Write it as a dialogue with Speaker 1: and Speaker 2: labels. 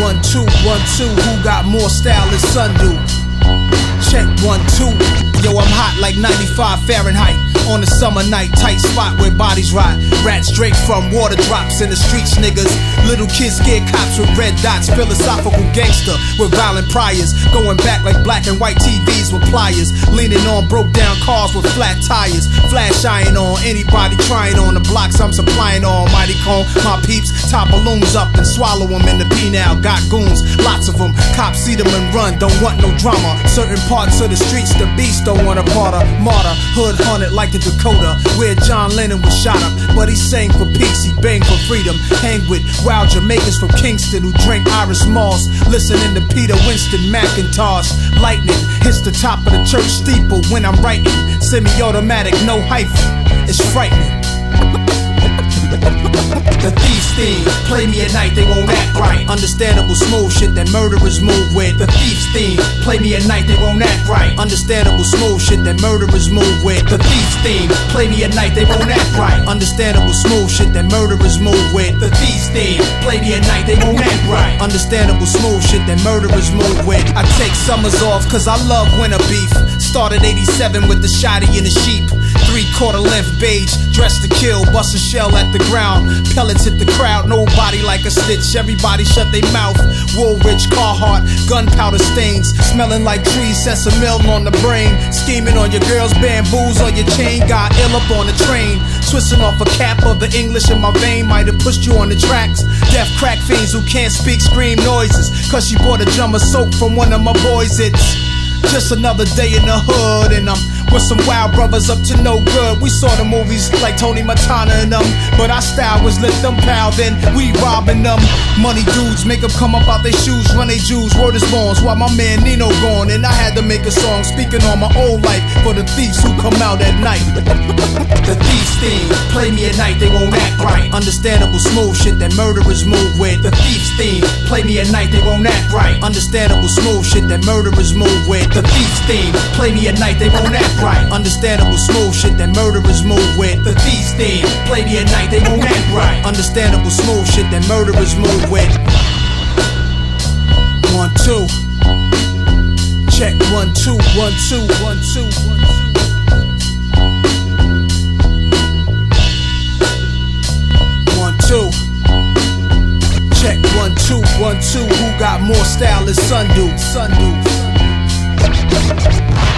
Speaker 1: 1, 2, 1, 2. Who got more style than Sun do? Check 1, 2. Yo, I'm hot like 95 Fahrenheit. On a summer night, tight spot where bodies rot. Rats drink from water drops in the streets, niggas. Little kids scared cops with red dots. Philosophical gangster with violent priors. Going back like black and white TVs with pliers. Leaning on broke down cars with flat tires. Flash iron on anybody trying on the blocks I'm supplying on. Mighty cone, my peeps tie balloons up and swallow them in the penal. Got goons, lots of them. Cops see them and run, don't want no drama. Certain parts of the streets, the beast don't want a part of. Martyr, hood haunted like the Dakota, where John Lennon was shot up. But he sang for peace, he banged for freedom. Hang with wild Jamaicans from Kingston who drink Irish Moss. Listening to Peter Winston McIntosh. Lightning hits the top of the church steeple when I'm writing. Semi-automatic, no hyphen, it's frightening. The thief's theme, play me at night, they won't act right. Understandable smooth shit that murderers move with. The thief's theme, play me at night, they won't act right. Understandable smooth shit that murderers move with. The thief's theme, play me at night, they won't act right. Understandable smooth shit that murderers move with. The thief's theme, play me at night, they won't act right. Understandable smooth shit that murderers move with. I take summers off cause I love winter beef. Started 87 with the shotty and the sheep. 3/4 length beige, dressed to kill, bust a shell at the ground. Pellets hit the crowd, nobody like a snitch. Everybody shut their mouth. Woolrich, Carhartt, gunpowder stains. Smelling like trees, sesame on the brain. Scheming on your girl's bamboos on your chain. Got ill up on the train. Twisting off a cap of the English in my vein. Might have pushed you on the tracks. Deaf crack fiends who can't speak scream noises. Cause she bought a jar of soap from one of my boys. It's just another day in the hood, and I'm with some wild brothers up to no good. We saw the movies like Tony Montana and them, but our style was let them pal, then we robbing them. Money dudes make them come up out their shoes, run they Jews, word is born. While my man Nino gone, and I had to make a song speaking on my old life for the thieves who come out at night. The thief's theme, play me at night, they won't act right. Understandable smooth shit that murderers move with. The thief's theme, play me at night, they won't act right. Understandable smooth shit that murderers move with. The thief's theme, play me at night, they won't act right. Understandable smooth shit that murderers move with. The thief's theme, play me at night, they won't act right. Understandable smooth shit that murderers move with. 1, 2. Check 1, 2, 1, 2, 1, 2, 1, 2. 1, 2. Check 1, 2, 1, 2. Who got more style than Sun do? Sun do.